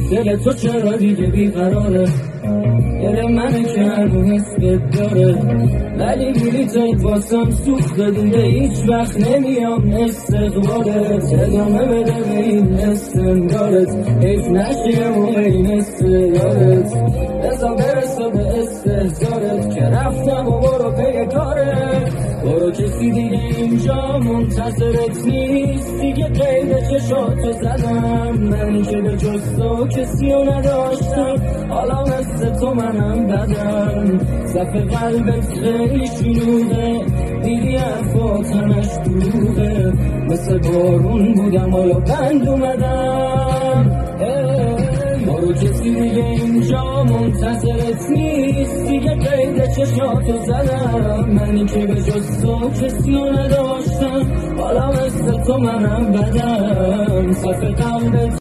دل تو چرا دیگه بیقراره، دل منه که هنو حسبت داره، ولی بلیطت واسم سوخته دیگه هیچ وقت نمیام استقبالت، ادامه بده به این استمرارت، حیف نشه موقع این استیارت، بزا برسه به استهزارت که رفتم و برو پی کارت، برو کسی دیگه اینجا منتظرت نیست، دیگه قید چشاتو زدم، من که به جز تو کسی رو نداشتم، حالا مثل تو منم بدم، صف قلبت خیلی شلوغه، دیدی حرفات همش دروغه، مثل بارون بودم حالا بند اومدم، برو کسی دیگه اینجا منتظرت نیست، دیگه قید چشاتو زدم، منی که به جز تو کسی رو نداشتم، حالا مثل تو منم بدم، صف قلبت